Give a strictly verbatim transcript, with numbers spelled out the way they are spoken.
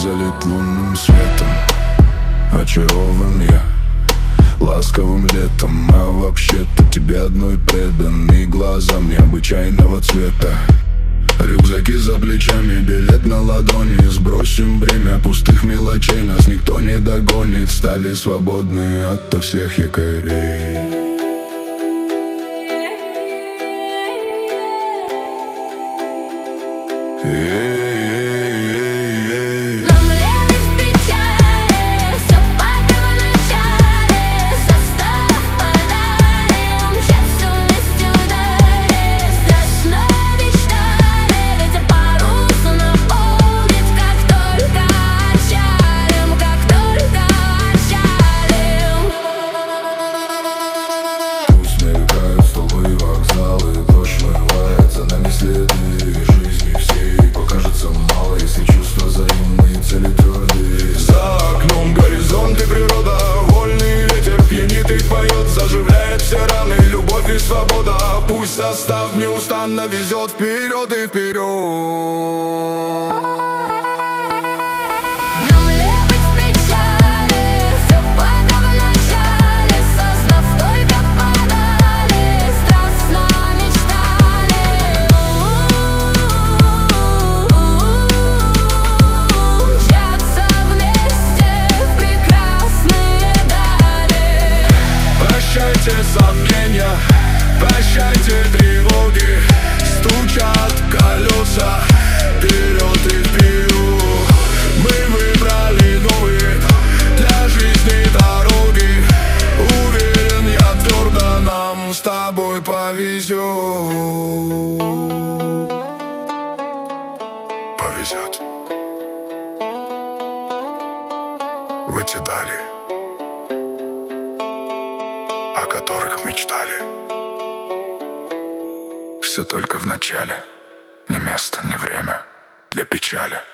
залит лунным светом. Очарован я ласковым летом, а вообще-то тебе одной преданный глазам необычайного цвета. Рюкзаки за плечами, билет на ладони. Сбросим бремя пустых мелочей, нас никто не догонит. Стали свободны ото всех якорей. Свобода, пусть состав неустанно везет вперед и вперед. Сомнения, прощайте тревоги, стучат колеса вперед и вперед. Мы выбрали новые для жизни дороги. Уверен я твердо, нам с тобой повезет. Повезет в эти дали, о которых мечтали. Все только в начале, ни место, ни время для печали.